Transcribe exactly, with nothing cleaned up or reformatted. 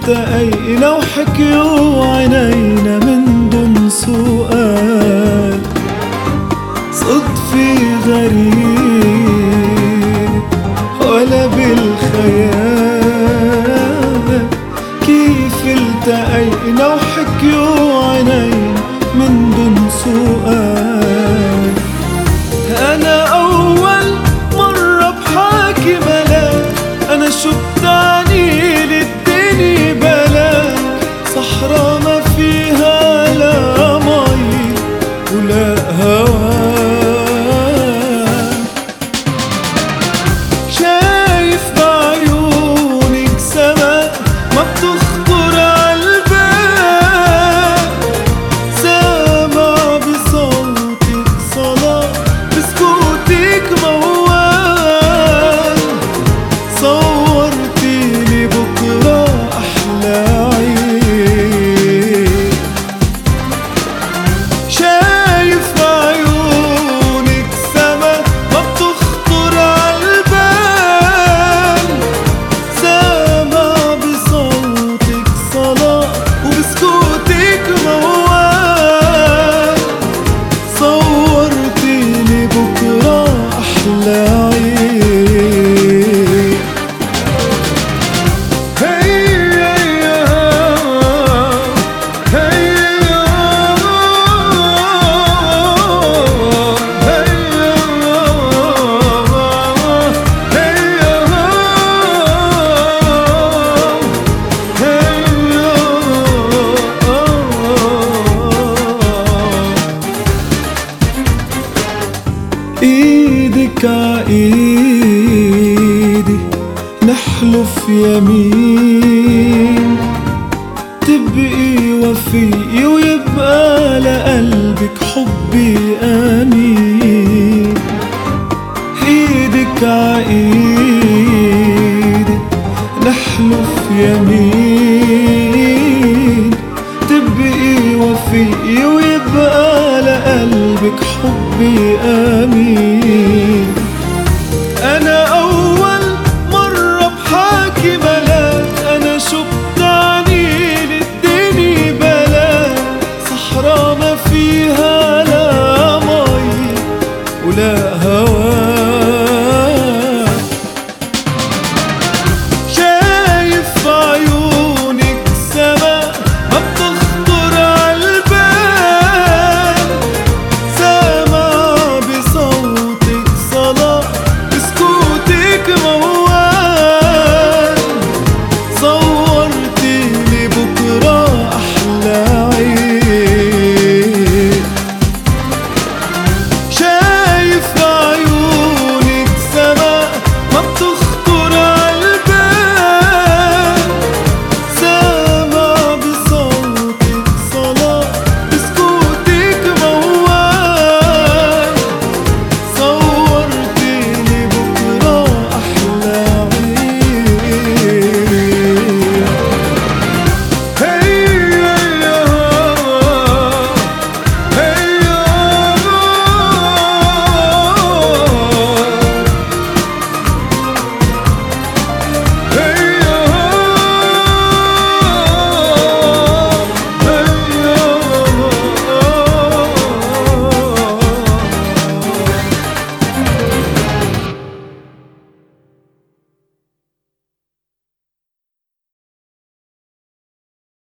التقينا وحكيوا عينينا من دون سؤال، صدفي غريب ولا بالخيال. كيف التقينا وحكيوا عينينا من دون سؤال. أنا أول مرة بحاكي ملاك، أنا شو بتعني للدنيا بلاك. صحرا ما فيها لا مي ولا هوا، شايف بعيونك سما ما بتخطر عالبال. سامع بصوتك صلاة بسكوتك موال. صورتيلي بكرة أحلى عيد، شايف بعيونك سما ما بتخطر عالبال. سامع بصوتك صلاة وبسكوتك موال. صورتيلي بكرة أحلى عيد. ايدك عايدي نحلف يمين، تبقي وفي ويبقى لقلبك حبي امين. ايدك عايدي